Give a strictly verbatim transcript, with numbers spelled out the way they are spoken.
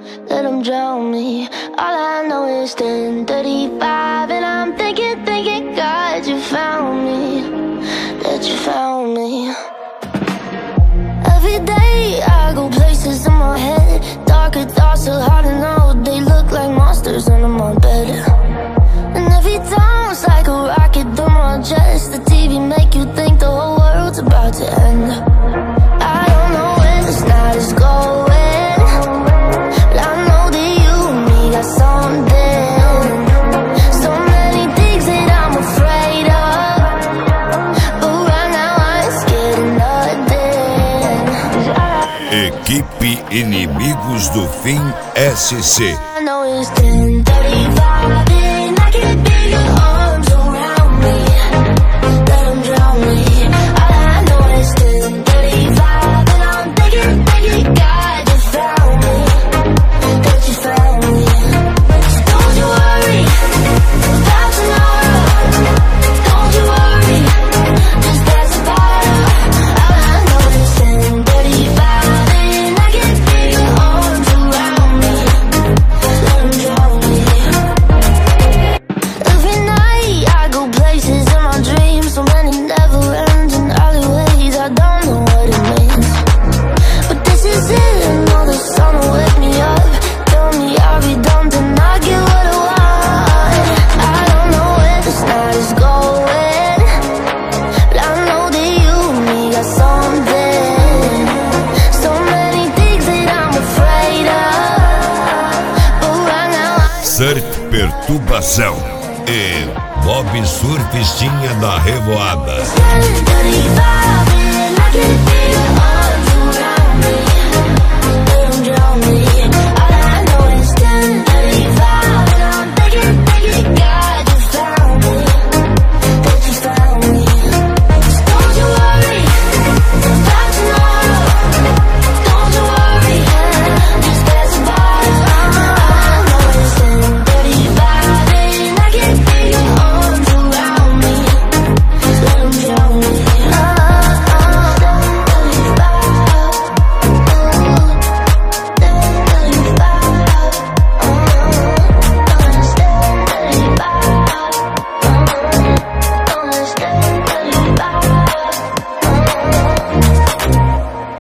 let them drown me. All I know is ten thirty-five, and I'm thinking, thinking, God, you found me, that you found me. Every day I go places in my head, darker thoughts are hard to know. They look like monsters under my bed. And every time it's like a rocket through my chest. The T V make you think the whole world's about to end. I don't know where this night is going, but I know that you and me got something. So many things that I'm afraid of, but right now I ain't scared of nothing. Equipe Inimigos do Fim S C. I know it's ten thirty-five and I can feel your arms around me, let them drown me. All I know is ten thirty-five and I'm thinking, thinking, God, you found me, that you found me. So don't you worry about tomorrow, don't you worry, just pass the bottle. All I know is ten thirty-five and I can feel your arms around me, let them drown me. Every night I go places in my dreams, so many never ending alleyways. I don't know what it means, but this is it. I know the sun will wake me up, tell me I'll be done, then I get what I want. I don't know where this night is going, but I know that you and me got something. So many things that I'm afraid of, but right now I Surf Perturbação e Bob Surfistinha da Revoada. ten thirty-five and I can feel your arms